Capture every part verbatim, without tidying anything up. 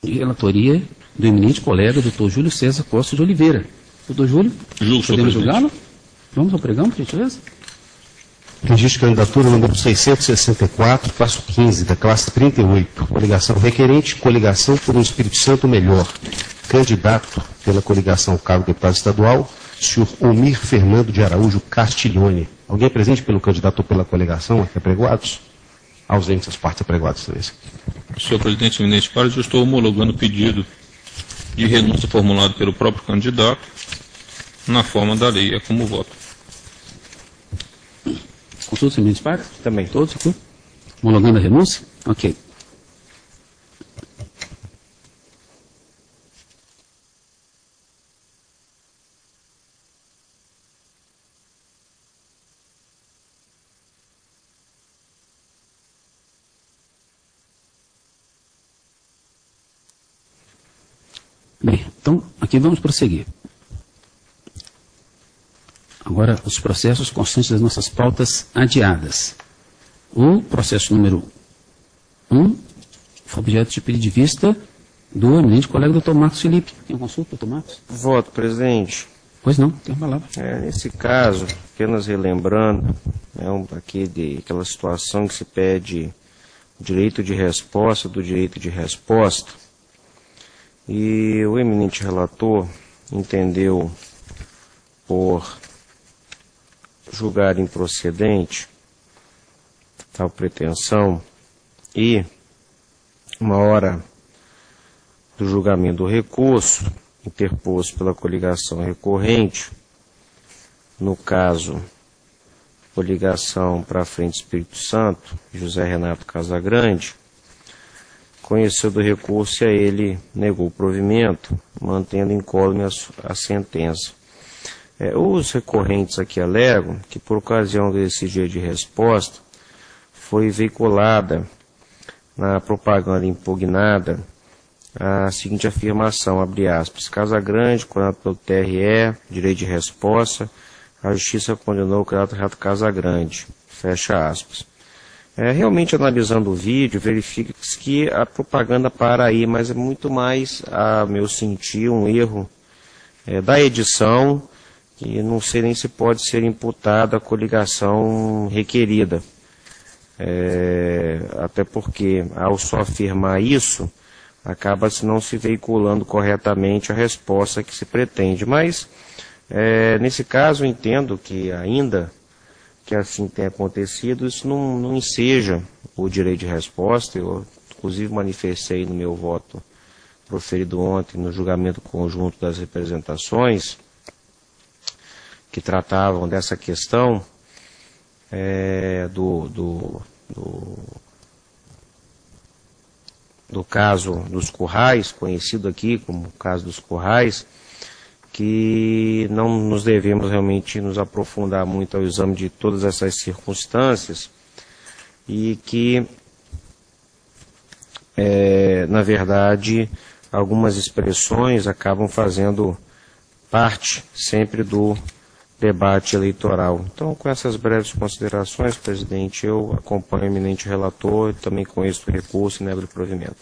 de relatoria do eminente colega doutor Júlio César Costa de Oliveira. Doutor Júlio, Julgo, podemos julgá-lo? Vamos ao pregão, por gentileza? Registro de candidatura número seiscentos e sessenta e quatro, passo quinze, da classe trinta e oito. Coligação requerente, coligação por um Espírito Santo melhor. Candidato pela coligação cargo deputado estadual, senhor Omir Fernando de Araújo Castiglione. Alguém presente pelo candidato ou pela coligação aqui apregoados? Ausentes as partes apregoadas também. Senhor presidente, eminente pároco, eu estou homologando o pedido de renúncia formulado pelo próprio candidato na forma da lei. É como voto. Com todos os eminentes pároco? Também. Todos aqui? Homologando a renúncia? Ok. Bem, então, aqui vamos prosseguir. Agora, os processos constantes das nossas pautas adiadas. O processo número um foi objeto de pedido de vista do eminente colega doutor Marcos Felipe. Tem uma consulta, doutor Marcos? Voto, presidente. Pois não, tem uma palavra. É, nesse caso, apenas relembrando, é um, aqui de, aquela situação que se pede direito de resposta do direito de resposta. E o eminente relator entendeu por julgar improcedente tal pretensão e, uma hora do julgamento do recurso, interposto pela coligação recorrente, no caso, coligação para a Frente Espírito Santo, José Renato Casagrande, conheceu do recurso e a ele negou o provimento, mantendo incólume a, a sentença. É, os recorrentes aqui alegam que, por ocasião desse dia de resposta, foi veiculada na propaganda impugnada a seguinte afirmação, abre aspas, Casagrande, condenado pelo T R E, direito de resposta, a Justiça condenou o candidato Renato Casagrande, fecha aspas. É, realmente, analisando o vídeo, verifica-se que a propaganda para aí, mas é muito mais, a meu sentir, um erro é, da edição, que não sei nem se pode ser imputada a coligação requerida. É, até porque, ao só afirmar isso, acaba-se não se veiculando corretamente a resposta que se pretende. Mas, é, nesse caso, eu entendo que ainda que assim tenha acontecido, isso não, não enseja o direito de resposta. Eu, inclusive, manifestei no meu voto proferido ontem no julgamento conjunto das representações que tratavam dessa questão é, do, do, do, do caso dos Currais, conhecido aqui como o caso dos Currais, que não nos devemos realmente nos aprofundar muito ao exame de todas essas circunstâncias e que, é, na verdade, algumas expressões acabam fazendo parte sempre do debate eleitoral. Então, com essas breves considerações, presidente, eu acompanho o eminente relator e também conheço o recurso e nego de provimento.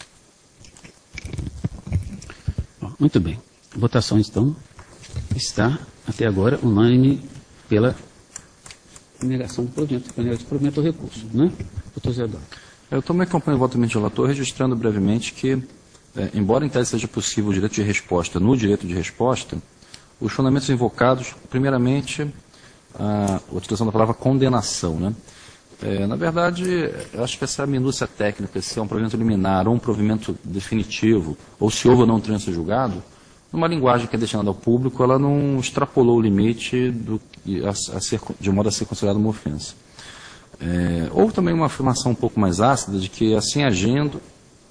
Muito bem. A votação, então, está, até agora, unânime pela negação do provimento, pela negação do provimento do recurso, né? Doutor Zé Eduardo. Eu também acompanho o voto do eminente relator, registrando brevemente que, é, embora em tese seja possível o direito de resposta no direito de resposta, os fundamentos invocados, primeiramente, a utilização da palavra condenação, né? É, na verdade, eu acho que essa minúcia técnica, se é um provimento liminar ou um provimento definitivo, ou se houve ou não um trânsito julgado, numa linguagem que é destinada ao público, ela não extrapolou o limite do, a, a ser, de modo a ser considerada uma ofensa. É, houve também uma afirmação um pouco mais ácida de que, assim agindo...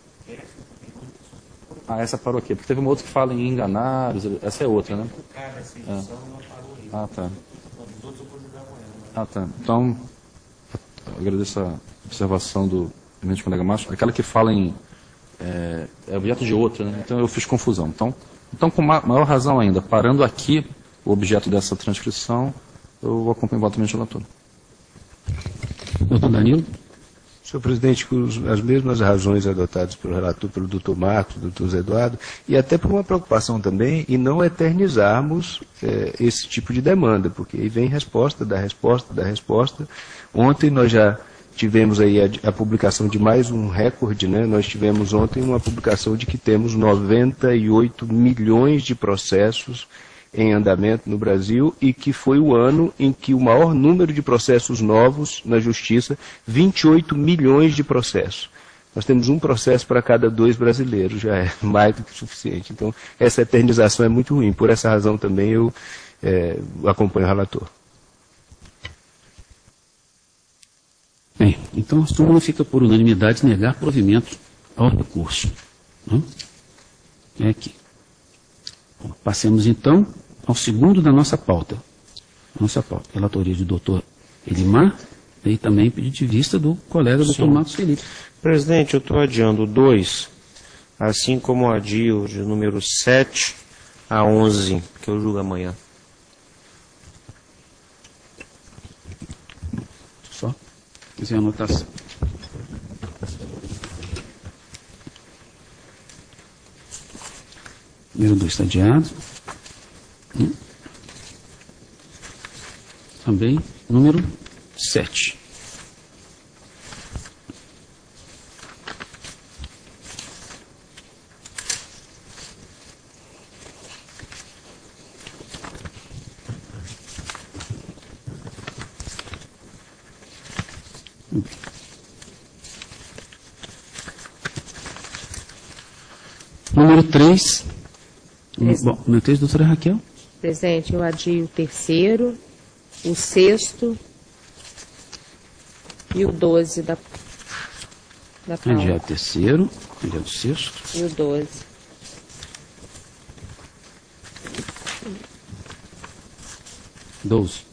Ah, essa parou aqui, porque teve uma outra que fala em enganar, essa é outra, né? É. Ah, tá. Ah, tá. Então, eu agradeço a observação do eminente colega Márcio. Aquela que fala em... É, é objeto de outra, né? Então eu fiz confusão. Então, então, com maior razão ainda, parando aqui o objeto dessa transcrição, eu acompanho o voto do eminente relator. Doutor Danilo. Senhor presidente, por as mesmas razões adotadas pelo relator, pelo doutor Marcos, doutor Zé Eduardo, e até por uma preocupação também em não eternizarmos é, esse tipo de demanda, porque aí vem resposta, da resposta, da resposta. Ontem nós já tivemos aí a, a publicação de mais um recorde, né? Nós tivemos ontem uma publicação de que temos noventa e oito milhões de processos em andamento no Brasil e que foi o ano em que o maior número de processos novos na Justiça, vinte e oito milhões de processos. Nós temos um processo para cada dois brasileiros, já é mais do que suficiente. Então, essa eternização é muito ruim. Por essa razão também eu é, acompanho o relator. Bem, então a súmula fica por unanimidade negar provimento ao recurso. Não? É aqui. Bom, passemos então ao segundo da nossa pauta. Nossa pauta, relatoria do doutor Elimar e também pedido de vista do colega doutor Marcos Felipe. Presidente, eu estou adiando o dois, assim como adio de número sete a onze, que eu julgo amanhã. Só, quiser anotação. Número dois está adiado. Hum. Também número sete. Número três. Bom, meu texto, doutora Raquel. Presidente, eu adio o terceiro, o sexto e o doze da, da pauta. Adiado o terceiro, adiado o sexto. E o doze. Doze.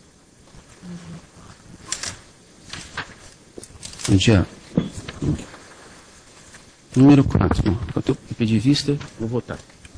Adiado. Número quatro. Bom, enquanto eu pedir vista, vou votar.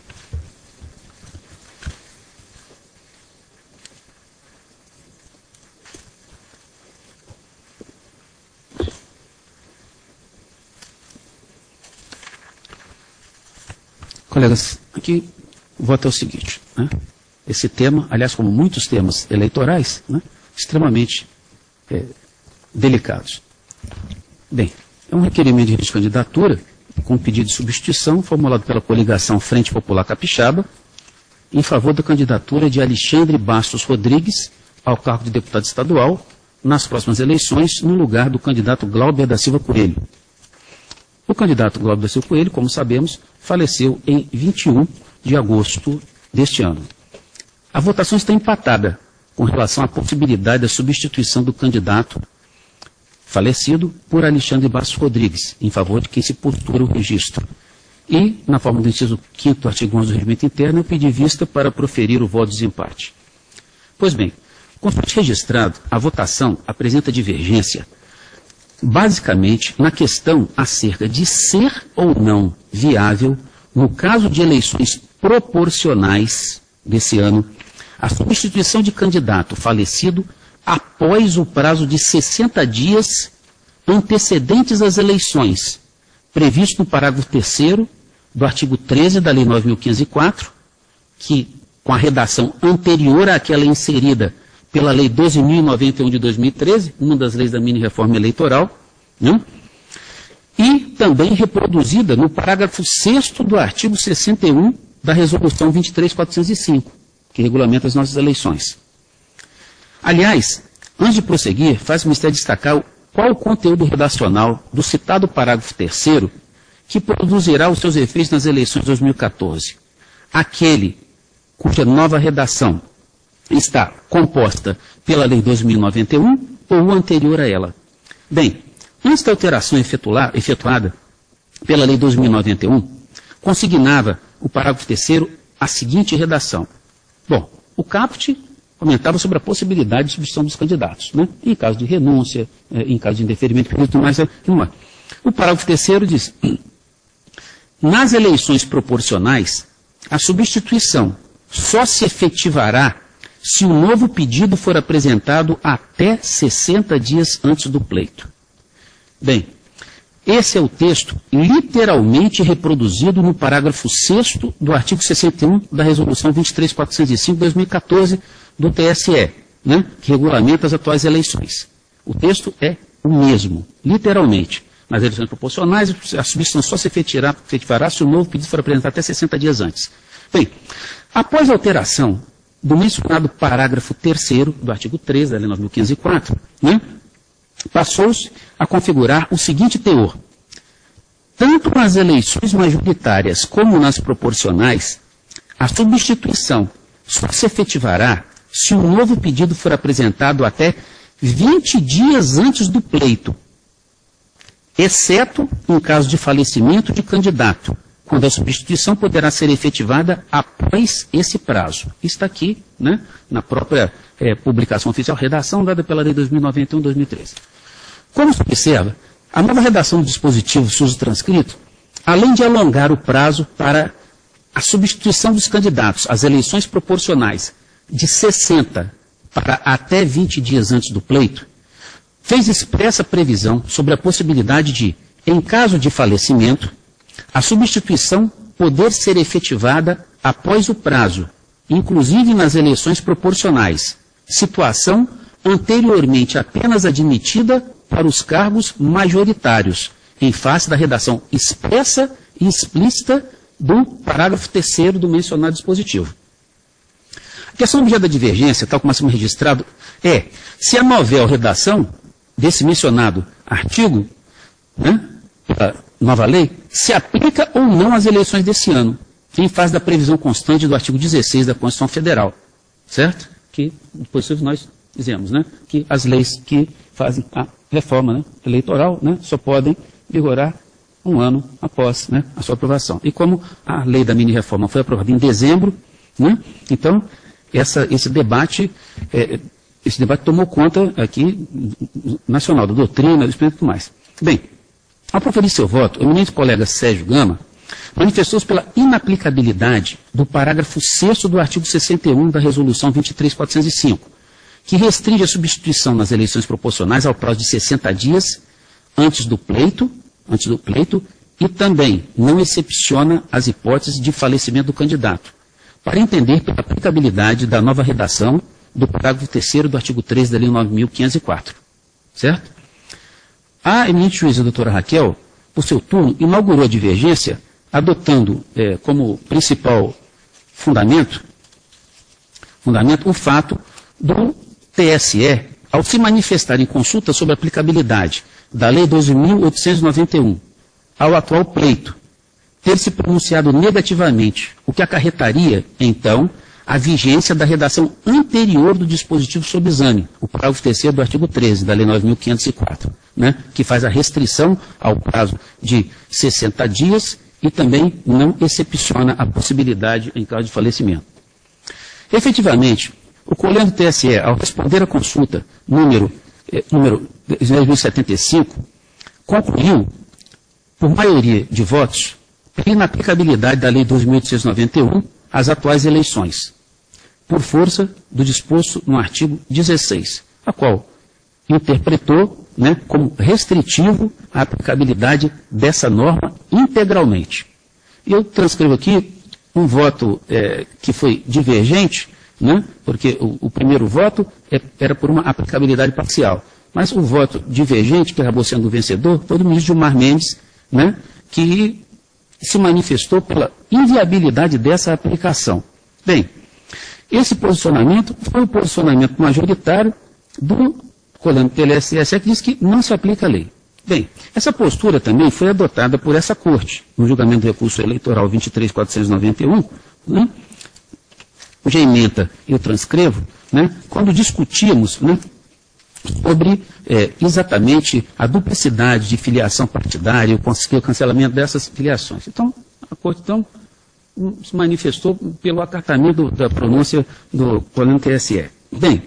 Colegas, aqui o voto é o seguinte, né? Esse tema, aliás, como muitos temas eleitorais, né, extremamente é, delicados. Bem, é um requerimento de candidatura com pedido de substituição formulado pela coligação Frente Popular Capixaba em favor da candidatura de Alexandre Bastos Rodrigues ao cargo de deputado estadual nas próximas eleições no lugar do candidato Glauber da Silva Coelho. O candidato Glauber da Silva Coelho, como sabemos, faleceu em vinte e um de agosto deste ano. A votação está empatada com relação à possibilidade da substituição do candidato falecido por Alexandre Bastos Rodrigues, em favor de quem se postura o registro. E, na forma do inciso quinto do artigo onze do Regimento Interno, eu pedi vista para proferir o voto de desempate. Pois bem, conforme registrado, a votação apresenta divergência basicamente na questão acerca de ser ou não viável, no caso de eleições proporcionais desse ano, a substituição de candidato falecido após o prazo de sessenta dias antecedentes às eleições, previsto no parágrafo terceiro do artigo treze da Lei nove mil quinhentos e quatro, que, com a redação anterior àquela inserida pela Lei doze mil e noventa e um de dois mil e treze, uma das leis da mini-reforma eleitoral, né? E também reproduzida no parágrafo sexto do artigo sessenta e um da Resolução vinte e três mil quatrocentos e cinco, que regulamenta as nossas eleições. Aliás, antes de prosseguir, faz-me destacar qual o conteúdo redacional do citado parágrafo terceiro que produzirá os seus efeitos nas eleições de dois mil e quatorze. Aquele cuja nova redação está composta pela Lei doze mil e noventa e um ou o anterior a ela. Bem, antes da alteração efetuada pela Lei doze mil e noventa e um, consignava o parágrafo terceiro a seguinte redação. Bom, o caput comentava sobre a possibilidade de substituição dos candidatos, né? Em caso de renúncia, em caso de indeferimento, e tudo mais, tudo mais. O parágrafo terceiro diz: nas eleições proporcionais, a substituição só se efetivará se o novo pedido for apresentado até sessenta dias antes do pleito. Bem, Esse é o texto literalmente reproduzido no parágrafo sexto do artigo sessenta e um da Resolução vinte e três mil quatrocentos e cinco de dois mil e quatorze do T S E, né, que regulamenta as atuais eleições. O texto é o mesmo, literalmente. Nas eleições proporcionais, a substituição só se efetivará se o novo pedido for apresentado até sessenta dias antes. Bem, após a alteração do mencionado parágrafo terceiro do artigo treze da Lei nove mil quinhentos e quatro, né, passou-se a configurar o seguinte teor. Tanto nas eleições majoritárias como nas proporcionais, a substituição só se efetivará se o novo pedido for apresentado até vinte dias antes do pleito, exceto em caso de falecimento de candidato, quando a substituição poderá ser efetivada após esse prazo. Está aqui, né, na própria é, publicação oficial, redação dada pela Lei dois mil e noventa e um, dois mil e treze. Como se observa, a nova redação do dispositivo SUS transcrito, além de alongar o prazo para a substituição dos candidatos às eleições proporcionais de sessenta para até vinte dias antes do pleito, fez expressa previsão sobre a possibilidade de, em caso de falecimento, a substituição poder ser efetivada após o prazo, inclusive nas eleições proporcionais, situação anteriormente apenas admitida para os cargos majoritários, em face da redação expressa e explícita do parágrafo terceiro do mencionado dispositivo. A questão objeto da divergência, tal como acima registrado, é se a novel redação desse mencionado artigo, né, da nova lei, se aplica ou não às eleições desse ano, em face da previsão constante do artigo dezesseis da Constituição Federal, certo? Que, depois nós dizemos, né, que as leis que fazem a reforma, né, eleitoral, né, só podem vigorar um ano após, né, a sua aprovação. E como a lei da mini-reforma foi aprovada em dezembro, né, então essa, esse debate... É, Esse debate tomou conta aqui, nacional, da doutrina, do espírito e tudo mais. Bem, ao proferir seu voto, o eminente colega Sérgio Gama manifestou-se pela inaplicabilidade do parágrafo sexto do artigo sessenta e um da Resolução vinte e três mil quatrocentos e cinco, que restringe a substituição nas eleições proporcionais ao prazo de sessenta dias antes do pleito, antes do pleito, e também não excepciona as hipóteses de falecimento do candidato, para entender pela aplicabilidade da nova redação do parágrafo terceiro do artigo treze da Lei nove mil quinhentos e quatro. Certo? A eminente juíza doutora Raquel, por seu turno, inaugurou a divergência, adotando é, como principal fundamento, fundamento o fato do T S E, ao se manifestar em consulta sobre a aplicabilidade da Lei doze mil oitocentos e noventa e um ao atual pleito, ter se pronunciado negativamente, o que acarretaria, então, a vigência da redação anterior do dispositivo sob exame, o parágrafo terceiro do artigo treze da Lei nove mil quinhentos e quatro, né, que faz a restrição ao prazo de sessenta dias e também não excepciona a possibilidade em caso de falecimento. Efetivamente, o colegiado do T S E, ao responder à consulta número, eh, número dez mil e setenta e cinco, concluiu, por maioria de votos, a inaplicabilidade da Lei doze mil oitocentos e noventa e um às atuais eleições, por força do disposto no artigo dezesseis, a qual interpretou, né, como restritivo a aplicabilidade dessa norma integralmente. Eu transcrevo aqui um voto é, que foi divergente, né, porque o, o primeiro voto é, era por uma aplicabilidade parcial, mas o voto divergente, que acabou sendo o vencedor, foi do ministro Gilmar Mendes, né, que se manifestou pela inviabilidade dessa aplicação. Bem, esse posicionamento foi o posicionamento majoritário do colegiado do T S E, que diz que não se aplica a lei. Bem, essa postura também foi adotada por essa Corte, no julgamento do recurso eleitoral vinte e três mil quatrocentos e noventa e um, né, cuja ementa eu transcrevo, né, quando discutíamos, né, sobre é, exatamente a duplicidade de filiação partidária, o cancelamento dessas filiações. Então, a Corte então, se manifestou pelo acatamento da pronúncia do colegiado do T S E. Bem,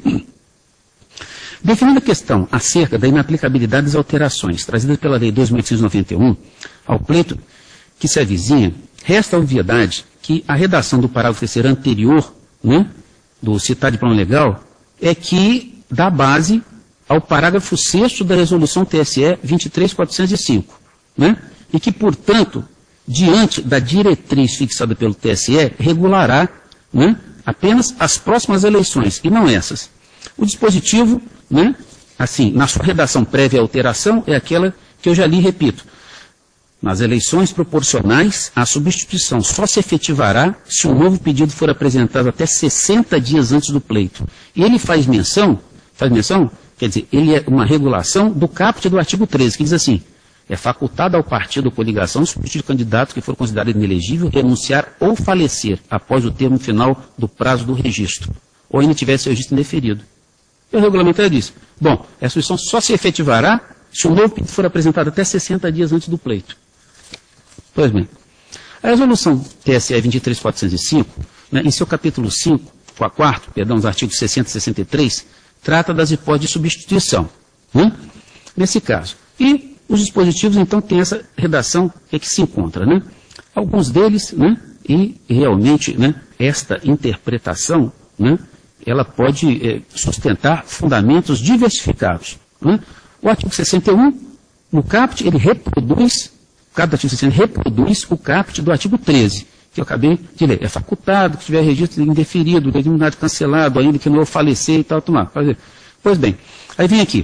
definindo a questão acerca da inaplicabilidade das alterações trazidas pela Lei doze mil oitocentos e noventa e um ao pleito que se avizinha, resta a obviedade que a redação do parágrafo terceiro anterior, né, do citado plano legal, é que dá base ao parágrafo sexto da Resolução T S E vinte e três mil quatrocentos e cinco, né, e que, portanto, diante da diretriz fixada pelo T S E, regulará, né, apenas as próximas eleições, e não essas. O dispositivo, né, assim, na sua redação prévia à alteração, é aquela que eu já li e repito. Nas eleições proporcionais, a substituição só se efetivará se um novo pedido for apresentado até sessenta dias antes do pleito. E ele faz menção, faz menção, quer dizer, ele é uma regulação do caput do artigo treze, que diz assim: é facultado ao partido ou coligação substituir candidato que for considerado inelegível, renunciar ou falecer após o termo final do prazo do registro, ou ainda tiver seu registro indeferido. E o regulamento diz: bom, essa substituição só se efetivará se um novo pedido for apresentado até sessenta dias antes do pleito. Pois bem, a resolução T S E vinte e três mil quatrocentos e cinco, né, em seu capítulo cinco, quarto, perdão, os artigos sessenta e sessenta e três, trata das hipóteses de substituição, né, nesse caso. E os dispositivos, então, têm essa redação que, é que se encontra, né? Alguns deles, né, e realmente, né, esta interpretação, né, ela pode é, sustentar fundamentos diversificados, né? O artigo sessenta e um, no caput, ele reproduz, cada artigo sessenta reproduz o caput do artigo treze, que eu acabei de ler. É facultado que tiver registro indeferido, determinado cancelado, ainda que não falecer e tal, tomar. Pois bem, aí vem aqui.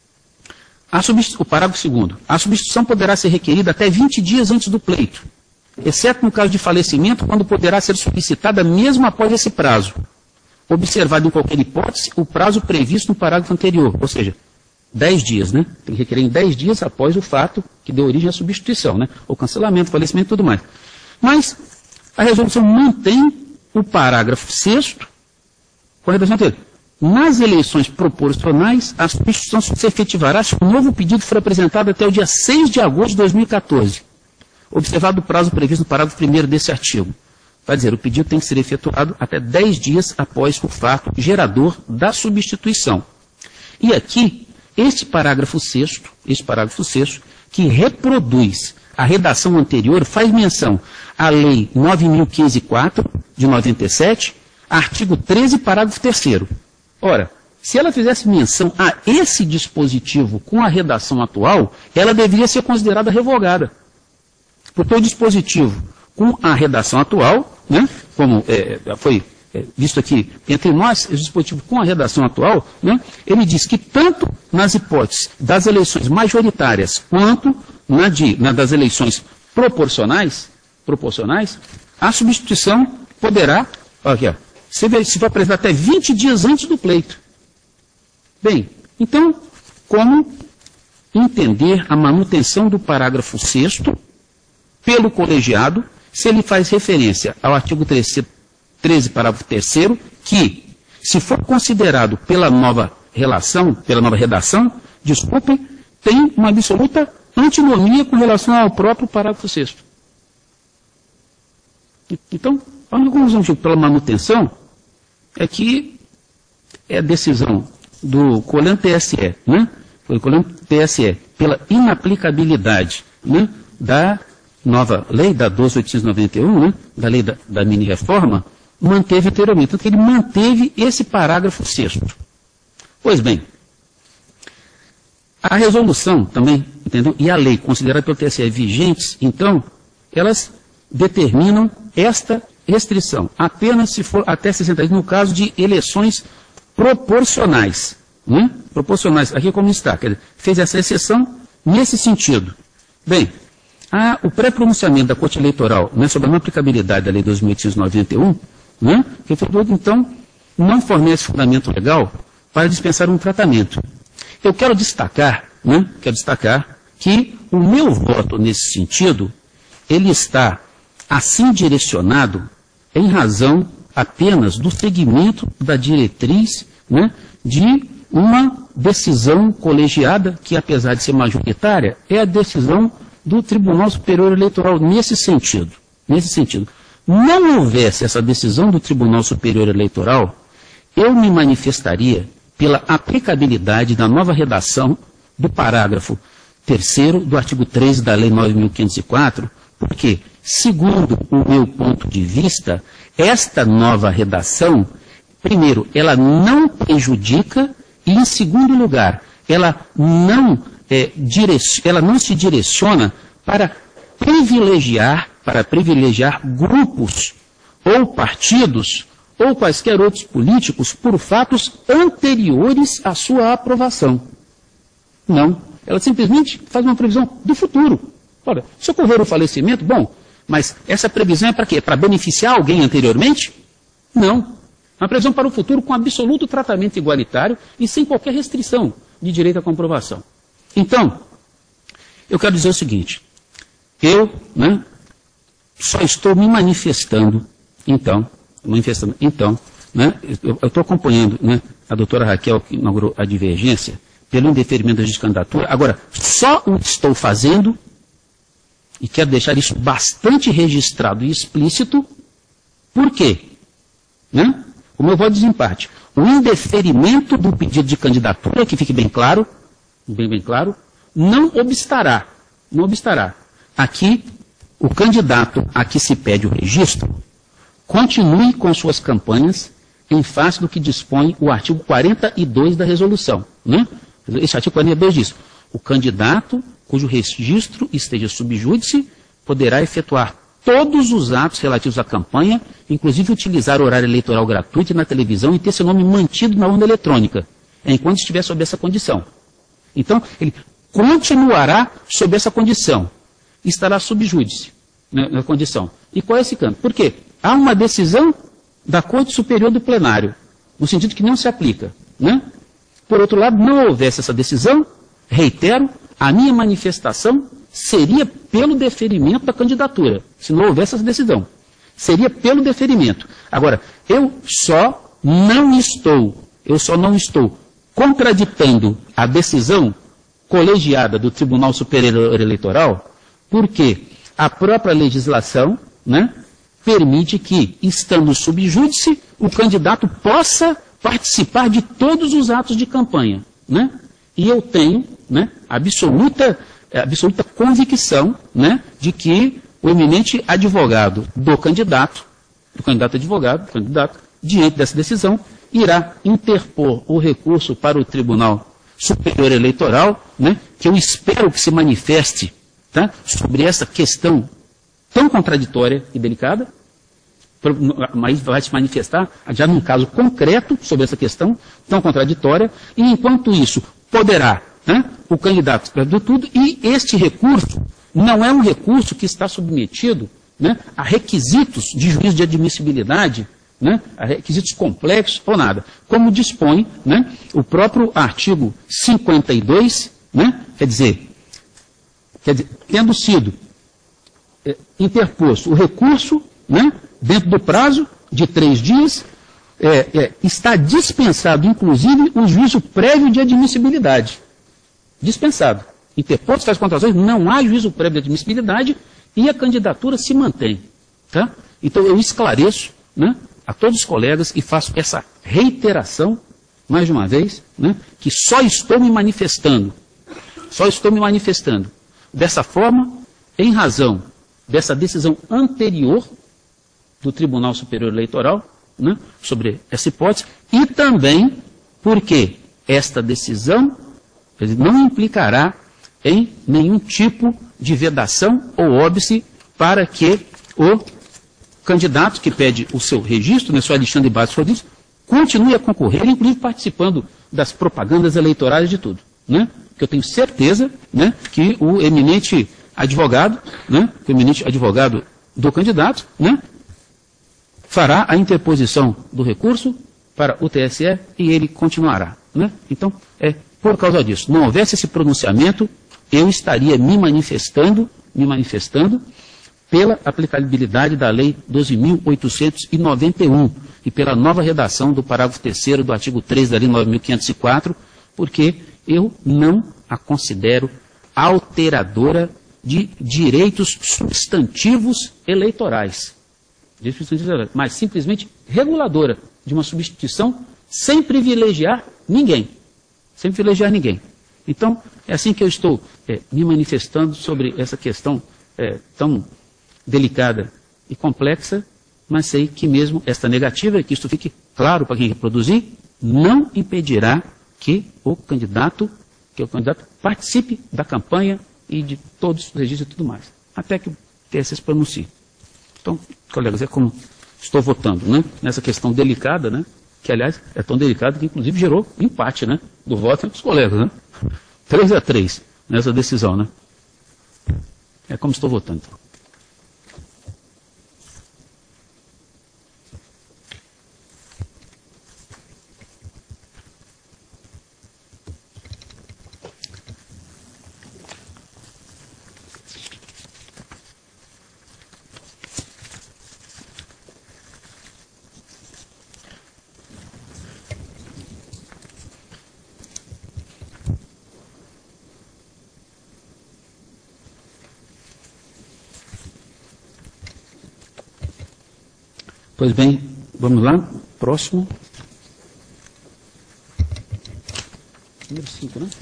A o parágrafo segundo. A substituição poderá ser requerida até vinte dias antes do pleito, exceto no caso de falecimento, quando poderá ser solicitada mesmo após esse prazo, observado em qualquer hipótese o prazo previsto no parágrafo anterior, ou seja, dez dias, né? Tem que requerer em dez dias após o fato que deu origem à substituição, né? Ou cancelamento, falecimento e tudo mais. Mas a resolução mantém o parágrafo sexto com a redação dele. Nas eleições proporcionais, a substituição se efetivará se um novo pedido for apresentado até o dia seis de agosto de dois mil e quatorze, observado o prazo previsto no parágrafo primeiro desse artigo. Vai dizer, o pedido tem que ser efetuado até dez dias após o fato gerador da substituição. E aqui, este parágrafo sexto, este parágrafo sexto, que reproduz a redação anterior, faz menção à Lei nove mil quinhentos e quatro, de noventa e sete, artigo treze, parágrafo terceiro. Ora, se ela fizesse menção a esse dispositivo com a redação atual, ela deveria ser considerada revogada. Porque o dispositivo com a redação atual, né, como é, foi é, visto aqui entre nós, o dispositivo com a redação atual, né, ele diz que tanto nas hipóteses das eleições majoritárias quanto na, de, na das eleições proporcionais, proporcionais, a substituição poderá, aqui, ó, se, se for apresentar até vinte dias antes do pleito. Bem, então, como entender a manutenção do parágrafo sexto pelo colegiado, se ele faz referência ao artigo treze, parágrafo terceiro, que, se for considerado pela nova relação, pela nova redação, desculpem, tem uma absoluta antinomia com relação ao próprio parágrafo sexto. Então, a única conclusão que pela manutenção é que é a decisão do Colan T S E, né? Foi Colan T S E, pela inaplicabilidade, né, da nova lei, da doze mil oitocentos e noventa e um, né, da lei da, da mini-reforma, manteve anteriormente. Então, ele manteve esse parágrafo sexto. Pois bem, a resolução também, entendeu? E a lei considerada pelo T S E vigentes, então, elas determinam esta restrição, apenas se for até sessenta dias, no caso de eleições proporcionais. Né? Proporcionais, aqui como está, quer dizer, fez essa exceção nesse sentido. Bem, a, o pré-pronunciamento da Corte Eleitoral, né, sobre a não aplicabilidade da Lei doze mil oitocentos e noventa e um, né, que então não fornece fundamento legal para dispensar um tratamento. Eu quero destacar, né, quero destacar que o meu voto nesse sentido, ele está assim direcionado em razão apenas do segmento da diretriz, né, de uma decisão colegiada, que apesar de ser majoritária, é a decisão do Tribunal Superior Eleitoral nesse sentido. Nesse sentido. Não houvesse essa decisão do Tribunal Superior Eleitoral, eu me manifestaria pela aplicabilidade da nova redação do parágrafo terceiro do artigo treze da Lei nove mil quinhentos e quatro, porque, segundo o meu ponto de vista, esta nova redação, primeiro, ela não prejudica e, em segundo lugar, ela não, é, direciona, ela não se direciona para privilegiar, para privilegiar grupos ou partidos ou quaisquer outros políticos por fatos anteriores à sua aprovação. Não. Ela simplesmente faz uma previsão do futuro. Olha, se ocorrer o falecimento, bom, mas essa previsão é para quê? Para beneficiar alguém anteriormente? Não. Uma previsão para o futuro com absoluto tratamento igualitário e sem qualquer restrição de direito à comprovação. Então, eu quero dizer o seguinte, eu, né, só estou me manifestando, então, manifestando, então, né, eu estou acompanhando, né, a doutora Raquel, que inaugurou a divergência, pelo indeferimento da candidatura. Agora, só o estou fazendo, e quero deixar isso bastante registrado e explícito, por quê? Né? Como eu vou desempate, o indeferimento do pedido de candidatura, que fique bem claro, bem, bem claro, não obstará, não obstará. Aqui, o candidato a que se pede o registro, continue com suas campanhas em face do que dispõe o artigo quarenta e dois da resolução. Né? Esse artigo quarenta e dois diz, o candidato cujo registro esteja sub júdice poderá efetuar todos os atos relativos à campanha, inclusive utilizar o horário eleitoral gratuito na televisão e ter seu nome mantido na urna eletrônica, enquanto estiver sob essa condição. Então, ele continuará sob essa condição, estará sub júdice, né, na condição. E qual é esse campo? Por quê? Há uma decisão da Corte Superior do Plenário, no sentido que não se aplica. Né? Por outro lado, não houvesse essa decisão, reitero, a minha manifestação seria pelo deferimento da candidatura, se não houvesse essa decisão. Seria pelo deferimento. Agora, eu só não estou, eu só não estou contraditando a decisão colegiada do Tribunal Superior Eleitoral, porque a própria legislação, né, permite que, estando sub júdice, o candidato possa participar de todos os atos de campanha. Né? E eu tenho, né, absoluta, absoluta convicção, né, de que o eminente advogado do candidato, do candidato advogado, do candidato, diante dessa decisão, irá interpor o recurso para o Tribunal Superior Eleitoral, né, que eu espero que se manifeste, tá, sobre essa questão tão contraditória e delicada, mas vai se manifestar já num caso concreto sobre essa questão tão contraditória, e enquanto isso poderá, né, o candidato fazer tudo, e este recurso não é um recurso que está submetido, né, a requisitos de juízo de admissibilidade, né, a requisitos complexos ou nada, como dispõe, né, o próprio artigo cinquenta e dois, né, quer dizer, quer dizer, tendo sido é, interposto o recurso, né, dentro do prazo de três dias, é, é, está dispensado, inclusive, o juízo prévio de admissibilidade. Dispensado. Interposto tais contratações, não há juízo prévio de admissibilidade e a candidatura se mantém. Tá? Então, eu esclareço, né, a todos os colegas e faço essa reiteração, mais de uma vez, né, que só estou me manifestando, só estou me manifestando dessa forma, em razão dessa decisão anterior do Tribunal Superior Eleitoral, né, sobre essa hipótese, e também porque esta decisão não implicará em nenhum tipo de vedação ou óbice para que o candidato que pede o seu registro, né, seu Alexandre Bastos Rodrigues, continue a concorrer, inclusive participando das propagandas eleitorais de tudo. Né? Que eu tenho certeza, né, que o eminente advogado, né, o eminente advogado do candidato, né, fará a interposição do recurso para o T S E e ele continuará. Né? Então, é por causa disso. Não houvesse esse pronunciamento, eu estaria me manifestando, me manifestando pela aplicabilidade da Lei doze mil oitocentos e noventa e um e pela nova redação do parágrafo terceiro do artigo três da Lei nove mil quinhentos e quatro, porque eu não a considero alteradora de direitos substantivos eleitorais. Mas simplesmente reguladora de uma substituição sem privilegiar ninguém. Sem privilegiar ninguém. Então, é assim que eu estou é, me manifestando sobre essa questão é, tão delicada e complexa, mas sei que mesmo esta negativa, que isto fique claro para quem reproduzir, não impedirá que o candidato, que o candidato participe da campanha e de todos os registros e tudo mais, até que o T S E se pronuncie. Então, colegas, é como estou votando, né, nessa questão delicada, né, que, aliás, é tão delicada que, inclusive, gerou empate, né, do voto entre os colegas, né, três a três nessa decisão, né. É como estou votando. Pois bem, vamos lá, próximo. Número cinco, né?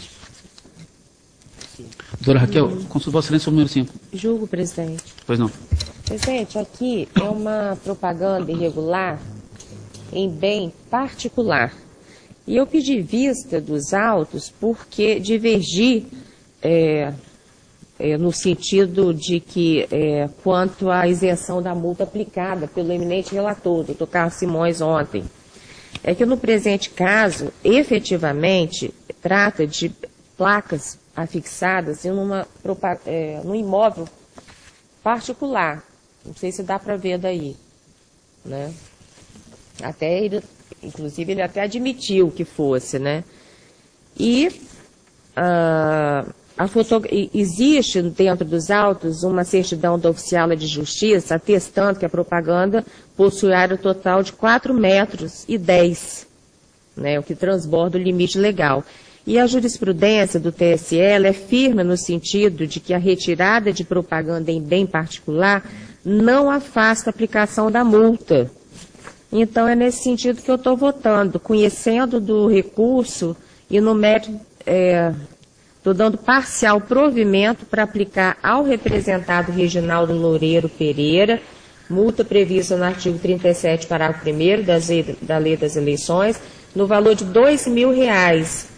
Doutora Raquel, consulta Vossa Excelência sobre o número cinco. Julgo, presidente. Pois não. Presidente, aqui é uma propaganda irregular em bem particular. E eu pedi vista dos autos porque divergi é, é, no sentido de que, é, quanto à isenção da multa aplicada pelo eminente relator, doutor Carlos Simões, ontem, é que no presente caso, efetivamente, trata de placas afixadas em uma, é, num imóvel particular. Não sei se dá para ver daí, né? Até ele, inclusive, ele até admitiu que fosse, né? E uh, a foto... existe dentro dos autos uma certidão da oficiala de justiça atestando que a propaganda possui área total de quatro metros e dez, né? O que transborda o limite legal. E a jurisprudência do T S E é firme no sentido de que a retirada de propaganda em bem particular não afasta a aplicação da multa. Então, é nesse sentido que eu estou votando, conhecendo do recurso e no mérito, estou é, dando parcial provimento para aplicar ao representado Reginaldo Loureiro Pereira, multa prevista no artigo trinta e sete, parágrafo primeiro das lei, da Lei das Eleições, no valor de dois mil reais.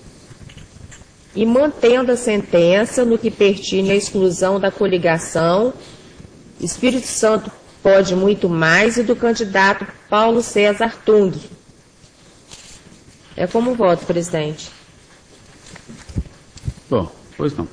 E mantendo a sentença no que pertine à exclusão da coligação, Espírito Santo pode muito mais, e do candidato Paulo César Tung. É como voto, presidente. Bom, pois não.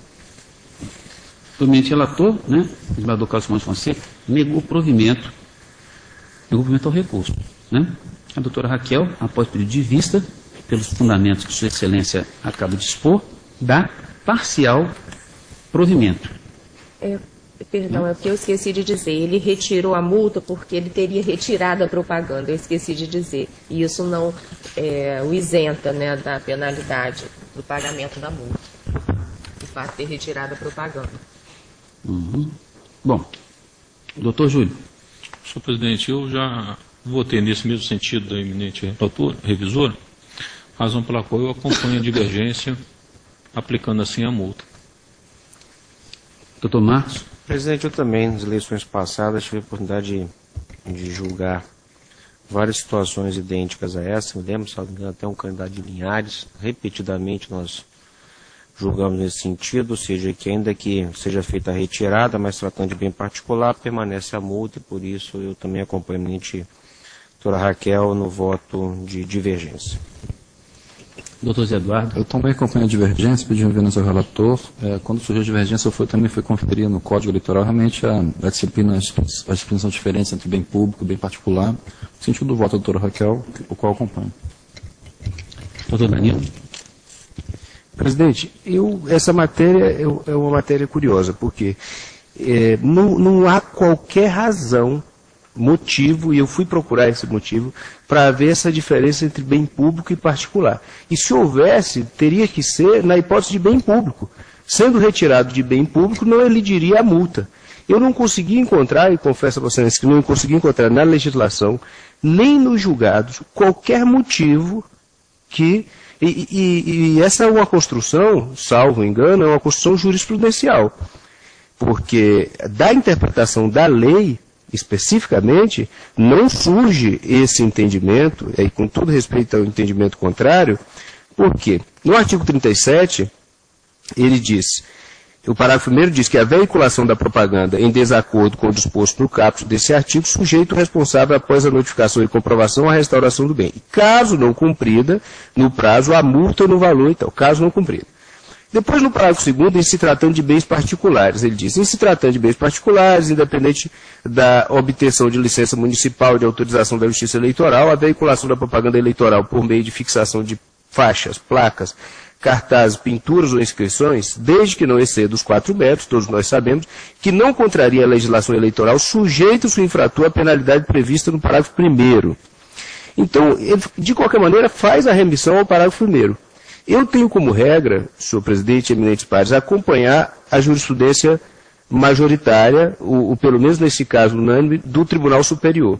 O eminente relator, né, o desembargador Carlos Simões Fonseca, negou o provimento, negou o provimento ao recurso, né? A doutora Raquel, após pedido de vista, pelos fundamentos que Sua Excelência acaba de expor, dá parcial provimento. É, perdão, é porque eu esqueci de dizer. Ele retirou a multa porque ele teria retirado a propaganda. Eu esqueci de dizer. E isso não é, o isenta, né, da penalidade do pagamento da multa. O fato de ter retirado a propaganda. Uhum. Bom, doutor Júlio. Senhor presidente, eu já votei nesse mesmo sentido da eminente relator, revisora, razão pela qual eu acompanho a divergência aplicando assim a multa. Doutor Marcos. Presidente, eu também, nas eleições passadas, tive a oportunidade de, de julgar várias situações idênticas a essa. Me lembro, se não me engano, até um candidato de Linhares. Repetidamente nós julgamos nesse sentido, ou seja, que ainda que seja feita a retirada, mas tratando de bem particular, permanece a multa, e por isso eu também acompanho a eminente doutora Raquel no voto de divergência. Doutor Zé Eduardo. Eu também acompanho a divergência, pedi apenas ao relator. É, quando surgiu a divergência, eu fui, também fui conferir no Código Eleitoral realmente a, a disciplina, as, as disciplinas são diferentes entre bem público e bem particular. No sentido do voto da doutora Raquel, o qual acompanho. Doutor Danilo. Presidente, eu, essa matéria eu, é uma matéria curiosa, porque é, não, não há qualquer razão, motivo, e eu fui procurar esse motivo, para haver essa diferença entre bem público e particular. E se houvesse, teria que ser na hipótese de bem público. Sendo retirado de bem público, não eligiria a multa. Eu não consegui encontrar, e confesso a vocês que não consegui encontrar na legislação, nem nos julgados, qualquer motivo que... E, e, e essa é uma construção, salvo engano, é uma construção jurisprudencial. Porque da interpretação da lei, especificamente, não surge esse entendimento, e com todo respeito ao entendimento contrário, porque no artigo trinta e sete, ele diz O parágrafo primeiro diz que a veiculação da propaganda em desacordo com o disposto no caput desse artigo sujeita o responsável após a notificação e comprovação à restauração do bem. Caso não cumprida, no prazo, a multa no valor, então, caso não cumprida. Depois, no parágrafo segundo, em se tratando de bens particulares, ele diz, em se tratando de bens particulares, independente da obtenção de licença municipal de autorização da Justiça Eleitoral, a veiculação da propaganda eleitoral por meio de fixação de faixas, placas, cartazes, pinturas ou inscrições, desde que não exceda os quatro metros, todos nós sabemos, que não contraria a legislação eleitoral, sujeita-se o infrator à penalidade prevista no parágrafo primeiro. Então, ele, de qualquer maneira, faz a remissão ao parágrafo primeiro. Eu tenho como regra, senhor presidente e eminentes pares, acompanhar a jurisprudência majoritária, o, o, pelo menos nesse caso unânime, do Tribunal Superior.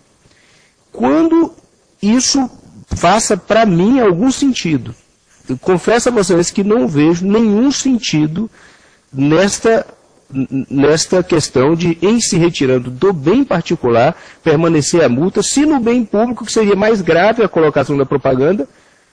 Quando isso faça, para mim, algum sentido. Eu confesso a vocês que não vejo nenhum sentido nesta, nesta questão de, em se retirando do bem particular, permanecer a multa, se no bem público, que seria mais grave a colocação da propaganda,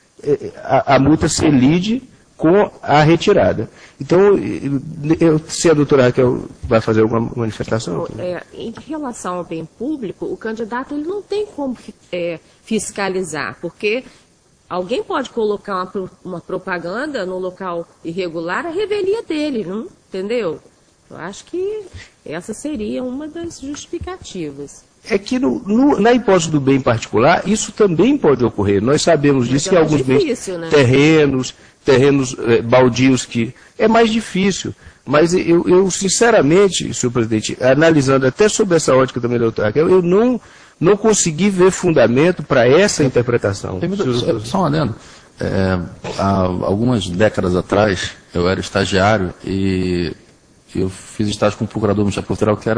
a, a multa se elide com a retirada. Então, eu, se a doutora Raquel vai fazer alguma manifestação? É, em relação ao bem público, o candidato ele não tem como é, fiscalizar, porque alguém pode colocar uma, uma propaganda no local irregular, a revelia dele, não, entendeu? Eu acho que essa seria uma das justificativas. É que no, no, na hipótese do bem particular, isso também pode ocorrer. Nós sabemos disso, que é alguns difícil, bens, né? terrenos, terrenos eh, baldios, que é mais difícil. Mas eu, eu, sinceramente, senhor presidente, analisando até sob essa ótica também da doutora Raquel, eu não, não consegui ver fundamento para essa interpretação. Só, só um adendo. É, há algumas décadas atrás, eu era estagiário e eu fiz estágio com o procurador municipal que era